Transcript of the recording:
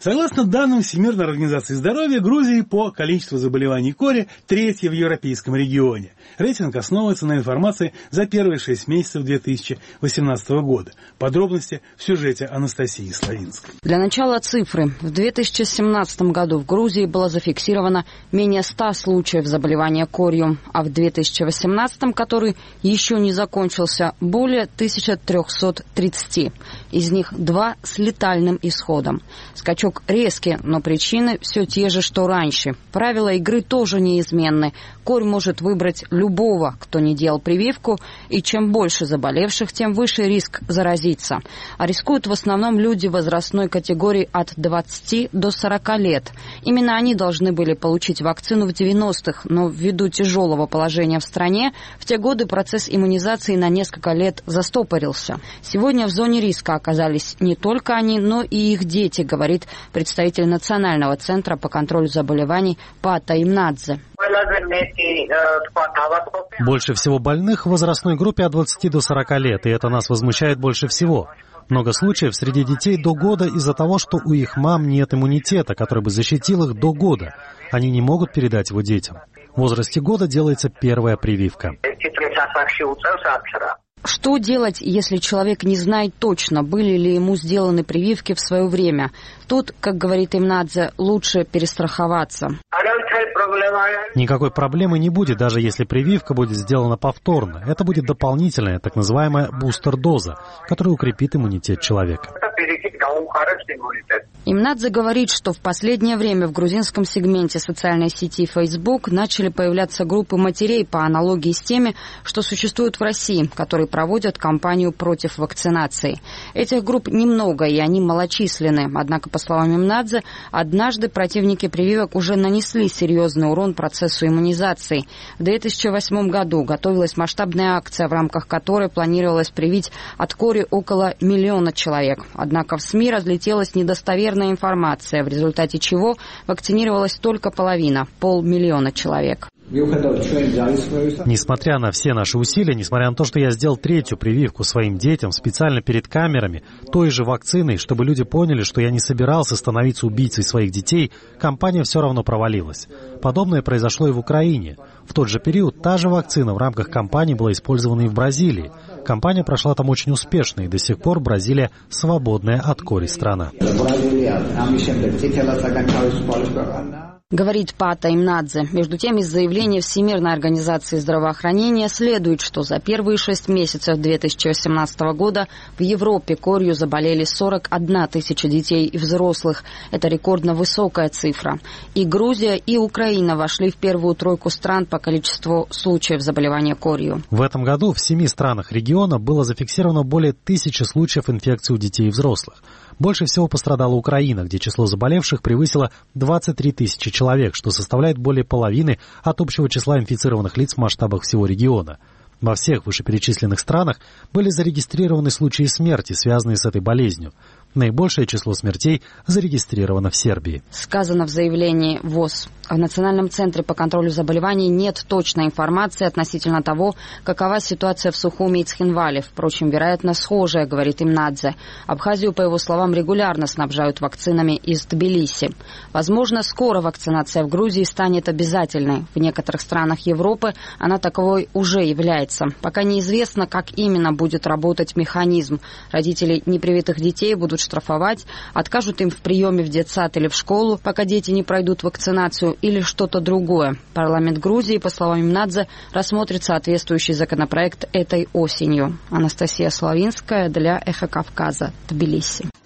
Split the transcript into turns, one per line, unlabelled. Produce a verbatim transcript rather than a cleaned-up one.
Согласно данным Всемирной организации здоровья, Грузия по количеству заболеваний кори третья в европейском регионе. Рейтинг основывается на информации за первые шесть месяцев две тысячи восемнадцатого года. Подробности в сюжете Анастасии Славинской.
Для начала цифры. В две тысячи семнадцатом году в Грузии было зафиксировано менее ста случаев заболевания корью, а в две тысячи восемнадцатом, который еще не закончился, более тысяча триста тридцать. Из них два с летальным исходом. Скачок резкий, но причины все те же, что раньше. Правила игры тоже неизменны. Корь может выбрать любого, кто не делал прививку, и чем больше заболевших, тем выше риск заразиться. А рискуют в основном люди возрастной категории от двадцати до сорока лет. Именно они должны были получить вакцину в девяностых, но ввиду тяжелого положения в стране, в те годы процесс иммунизации на несколько лет застопорился. Сегодня в зоне риска оказались не только они, но и их дети, говорит представитель Национального центра по контролю заболеваний Пата Имнадзе.
Больше всего больных в возрастной группе от двадцати до сорока лет, и это нас возмущает больше всего. Много случаев среди детей до года из-за того, что у их мам нет иммунитета, который бы защитил их до года. Они не могут передать его детям. В возрасте года делается первая прививка.
Что делать, если человек не знает точно, были ли ему сделаны прививки в свое время? Тут, как говорит Имнадзе, лучше перестраховаться.
Никакой проблемы не будет, даже если прививка будет сделана повторно. Это будет дополнительная, так называемая бустер-доза, которая укрепит иммунитет человека.
Имнадзе говорит, что в последнее время в грузинском сегменте социальной сети Facebook начали появляться группы матерей по аналогии с теми, что существуют в России, которые проводят кампанию против вакцинации. Этих групп немного, и они малочисленны. Однако, по словам Имнадзе, однажды противники прививок уже нанесли серьезный урон процессу иммунизации. В две тысячи восьмом году готовилась масштабная акция, в рамках которой планировалось привить от кори около миллиона человек. Однако в СМИ разлетелась недостоверная информация, в результате чего вакцинировалась только половина, полмиллиона человек.
Несмотря на все наши усилия, несмотря на то, что я сделал третью прививку своим детям специально перед камерами, той же вакциной, чтобы люди поняли, что я не собирался становиться убийцей своих детей, кампания все равно провалилась. Подобное произошло и в Украине. В тот же период та же вакцина в рамках кампании была использована и в Бразилии. Кампания прошла там очень успешно, и до сих пор Бразилия свободная от кори страна.
Говорит Пата Имнадзе. Между тем, из заявления Всемирной организации здравоохранения следует, что за первые шесть месяцев две тысячи восемнадцатого года в Европе корью заболели сорок одна тысяча детей и взрослых. Это рекордно высокая цифра. И Грузия, и Украина вошли в первую тройку стран по количеству случаев заболевания корью.
В этом году в семи странах региона было зафиксировано более тысячи случаев инфекции у детей и взрослых. Больше всего пострадала Украина, где число заболевших превысило двадцать три тысячи человек, что составляет более половины от общего числа инфицированных лиц в масштабах всего региона. Во всех вышеперечисленных странах были зарегистрированы случаи смерти, связанные с этой болезнью. Наибольшее число смертей зарегистрировано в Сербии.
Сказано в заявлении ВОЗ. В Национальном центре по контролю заболеваний нет точной информации относительно того, какова ситуация в Сухуми и Цхинвале. Впрочем, вероятно, схожая, говорит Имнадзе. Абхазию, по его словам, регулярно снабжают вакцинами из Тбилиси. Возможно, скоро вакцинация в Грузии станет обязательной. В некоторых странах Европы она таковой уже является. Пока неизвестно, как именно будет работать механизм. Родителей непривитых детей будут штрафовать, откажут им в приеме в детсад или в школу, пока дети не пройдут вакцинацию, или что-то другое. Парламент Грузии, по словам Имнадзе, рассмотрит соответствующий законопроект этой осенью. Анастасия Славинская для Эхо Кавказа, Тбилиси.